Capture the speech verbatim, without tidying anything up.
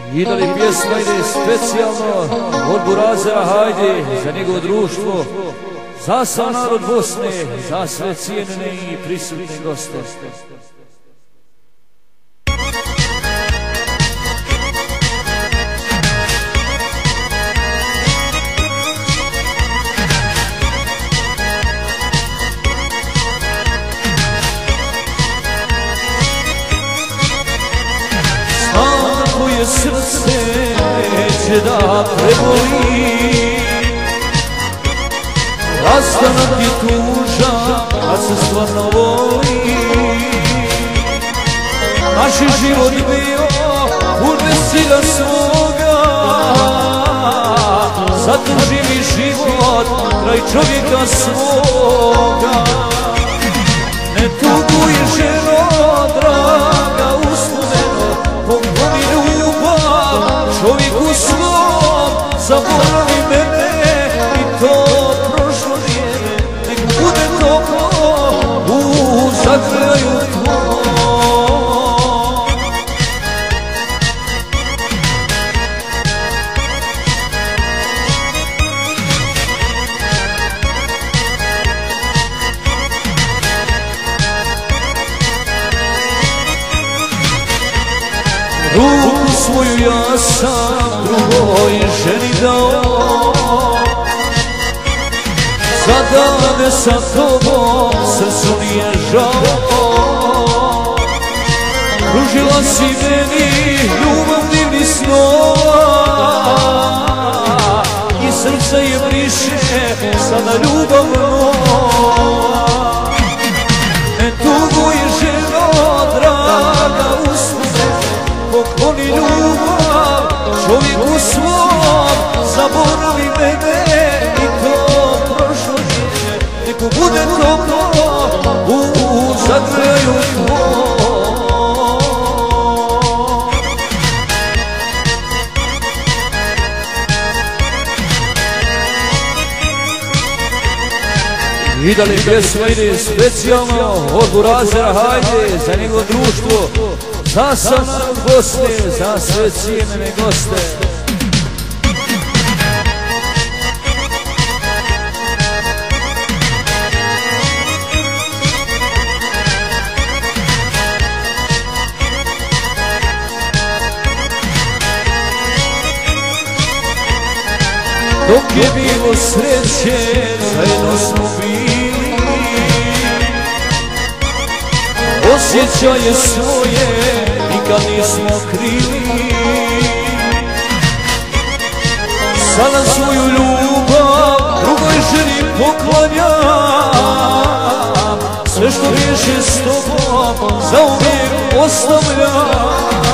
I da li pjesma ide specijalno od Burazera Hajde za njegovo društvo, za sav narod Bosne, za sve cijenjene i prisutne goste. Moje srce neće da preboli, rastanak je tužan, a se stvarno voli. Naš je život bio pun veselja svoga, zato živi život kraj čovjeka svoga. Ne tuguje ženo draga uspomeno, pomogni ljubav čovjeku svom, zaboravi mene i to prošlo vrijeme, nek bude toplo u zagrljaju tvom. Ruku svoju ja sam drugoj ženi dao, za dane sa tobom srcu nije žao. Pružila si meni ljubav divnih snova i srce je briše sada ljubav nova. Ne tuguj ženo draga uspomeno, pokloni ljubav čovjeku svom, zaboravi mene i to prošlo vrijeme, nek bude toplo u zagrljaju tvom. I da li pjesma ide specijalno od Burazera Hajde za njegovo društvo, za sav narod Bosne, za sve cijenjene goste. Dok je bilo sreće, zajedno smo bili, osjećaje svoje nikad nismo krili. Sada svoju ljubav drugoj ženi poklanjam, sve što riješe s tobom zauvijek ostavljam.